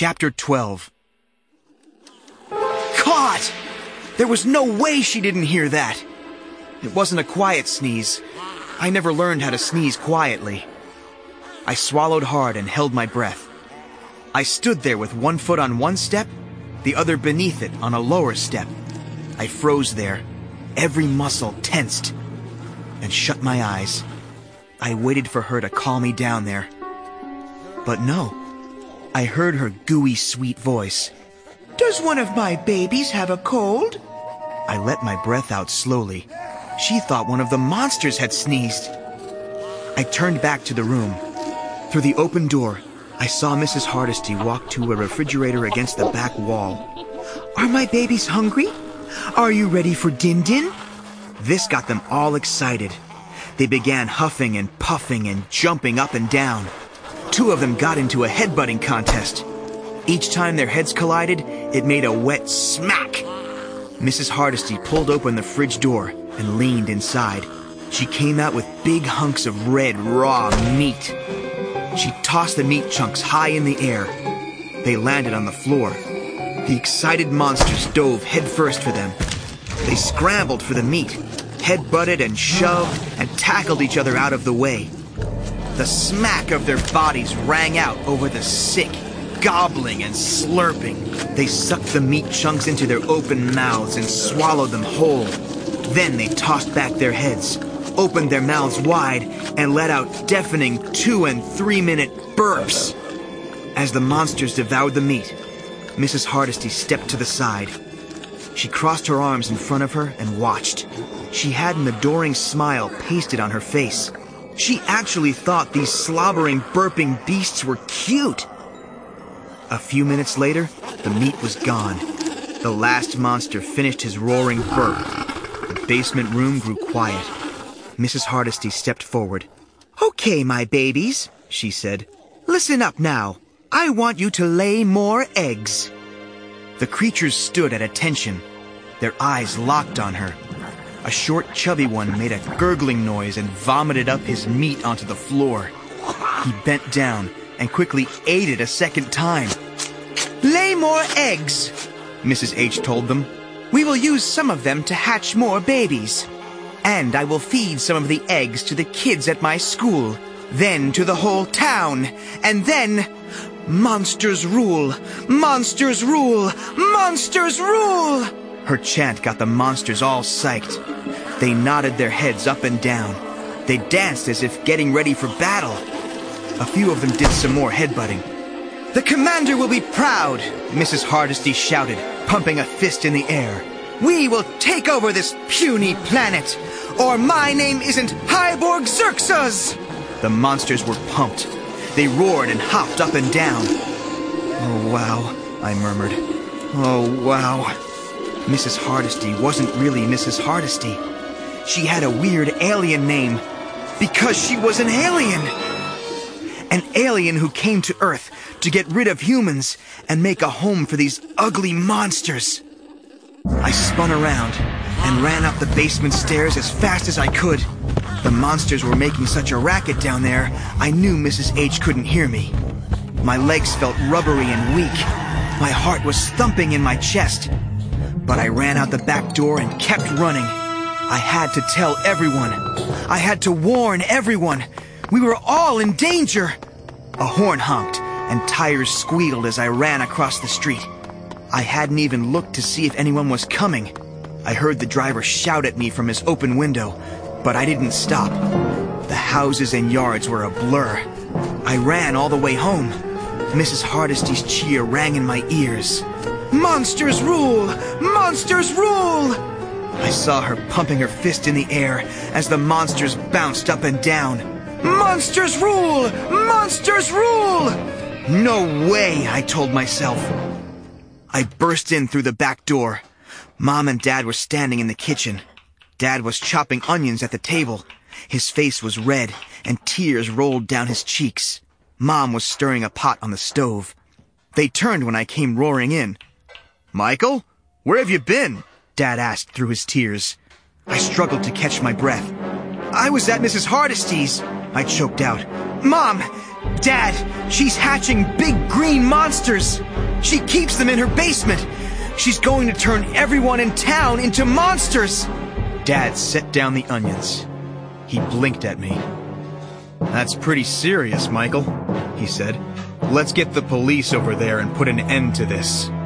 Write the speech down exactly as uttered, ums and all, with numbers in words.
Chapter twelve. Caught! There was no way she didn't hear that. It wasn't a quiet sneeze. I never learned how to sneeze quietly. I swallowed hard and held my breath. I stood there with one foot on one step, the other beneath it on a lower step. I froze there, every muscle tensed, and shut my eyes. I waited for her to calm me down there. But no. I heard her gooey, sweet voice. Does one of my babies have a cold? I let my breath out slowly. She thought one of the monsters had sneezed. I turned back to the room. Through the open door, I saw Missus Hardesty walk to a refrigerator against the back wall. Are my babies hungry? Are you ready for Din-Din? This got them all excited. They began huffing and puffing and jumping up and down. Two of them got into a headbutting contest. Each time their heads collided, it made a wet smack. Missus Hardesty pulled open the fridge door and leaned inside. She came out with big hunks of red, raw meat. She tossed the meat chunks high in the air. They landed on the floor. The excited monsters dove headfirst for them. They scrambled for the meat, headbutted and shoved and tackled each other out of the way. The smack of their bodies rang out over the sick, gobbling and slurping. They sucked the meat chunks into their open mouths and swallowed them whole. Then they tossed back their heads, opened their mouths wide, and let out deafening two- and three-minute burps. As the monsters devoured the meat, Missus Hardesty stepped to the side. She crossed her arms in front of her and watched. She had an adoring smile pasted on her face. She actually thought these slobbering, burping beasts were cute. A few minutes later, the meat was gone. The last monster finished his roaring burp. The basement room grew quiet. Missus Hardesty stepped forward. Okay, my babies, she said. Listen up now. I want you to lay more eggs. The creatures stood at attention, their eyes locked on her. A short, chubby one made a gurgling noise and vomited up his meat onto the floor. He bent down and quickly ate it a second time. Lay more eggs, Missus H told them. We will use some of them to hatch more babies. And I will feed some of the eggs to the kids at my school, then to the whole town, and then... Monsters rule! Monsters rule! Monsters rule! Her chant got the monsters all psyched. They nodded their heads up and down. They danced as if getting ready for battle. A few of them did some more headbutting. The commander will be proud, Missus Hardesty shouted, pumping a fist in the air. We will take over this puny planet, or my name isn't Hyborg Xerxes! The monsters were pumped. They roared and hopped up and down. Oh, wow, I murmured. Oh, wow. Missus Hardesty wasn't really Missus Hardesty. She had a weird alien name because she was an alien. An alien who came to Earth to get rid of humans and make a home for these ugly monsters. I spun around and ran up the basement stairs as fast as I could. The monsters were making such a racket down there, I knew Missus H couldn't hear me. My legs felt rubbery and weak. My heart was thumping in my chest. But I ran out the back door and kept running. I had to tell everyone. I had to warn everyone. We were all in danger. A horn honked, and tires squealed as I ran across the street. I hadn't even looked to see if anyone was coming. I heard the driver shout at me from his open window, but I didn't stop. The houses and yards were a blur. I ran all the way home. Missus Hardesty's cheer rang in my ears. Monsters rule! Monsters rule! I saw her pumping her fist in the air as the monsters bounced up and down. Monsters rule! Monsters rule! No way, I told myself. I burst in through the back door. Mom and Dad were standing in the kitchen. Dad was chopping onions at the table. His face was red, and tears rolled down his cheeks. Mom was stirring a pot on the stove. They turned when I came roaring in. "Michael, where have you been?" Dad asked through his tears. I struggled to catch my breath. "I was at Missus Hardesty's," I choked out. "Mom, Dad, she's hatching big green monsters. She keeps them in her basement. She's going to turn everyone in town into monsters. Dad set down the onions. He blinked at me. That's pretty serious, Michael, he said. Let's get the police over there and put an end to this.